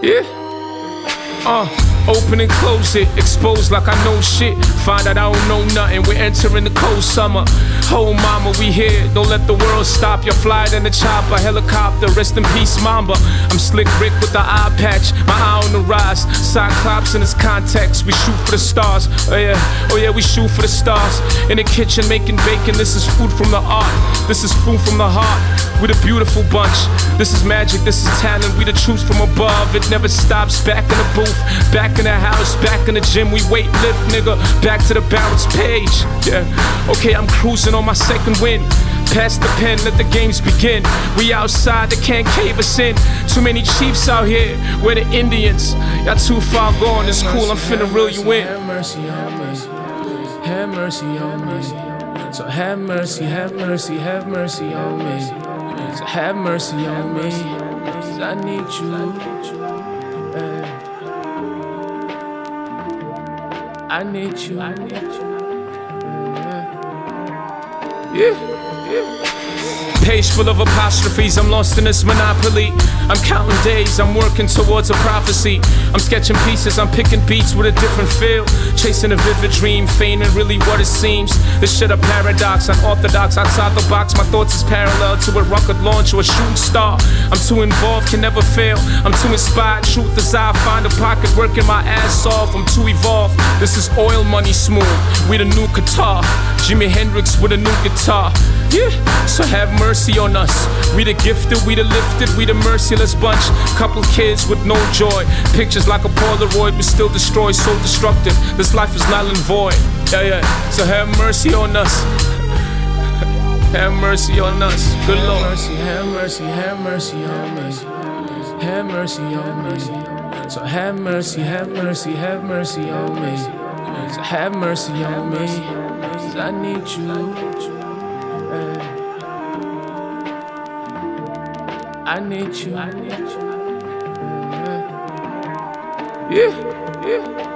Yeah. Open and close it, exposed like I know shit. Find out I don't know nothing, we're entering the cold summer. Oh mama, we here, don't let the world stop. You're flying in the chopper, helicopter, rest in peace mamba. I'm Slick Rick with the eye patch, my eye on the rise. Cyclops in its context, we shoot for the stars. Oh yeah, we shoot for the stars. In the kitchen making bacon, this is food from the art. This is food from the heart, we're the beautiful bunch. This is magic, this is talent, we the troops from above. It never stops, back in the booth, back in the house, back in the gym, we weight lift, nigga. Back to the balance page, yeah. Okay, I'm cruising on my second win. Pass the pen, let the games begin. We outside, they can't cave us in. Too many chiefs out here, we're the Indians. Y'all too far gone, it's cool, I'm finna reel you in. Have mercy on me, have mercy on me. So have mercy, have mercy, have mercy on me. So have mercy on me, 'cause I need you. I need you. Yeah. Page full of apostrophes, I'm lost in this monopoly. I'm counting days, I'm working towards a prophecy. I'm sketching pieces, I'm picking beats with a different feel. Chasing a vivid dream, feigning really what it seems. This shit a paradox, unorthodox, outside the box. My thoughts is parallel to a rocket launch or a shooting star. I'm too involved, can never fail. I'm too inspired, truth is I find a pocket, working my ass off. I'm too evolved, this is oil money smooth. We the new Qatar, Jimi Hendrix with a new guitar. Yeah, so have mercy on us. We the gifted, we the lifted, we the merciless bunch. Couple kids with no joy, pictures like a Polaroid, but still destroyed, so destructive. This life is null and void. Yeah, so have mercy on us. Have mercy on us, good Lord. Have mercy, have mercy on me. Have mercy on me. So have mercy, have mercy, have mercy on me. So have mercy on me, 'cause I need you. I need you. Yeah.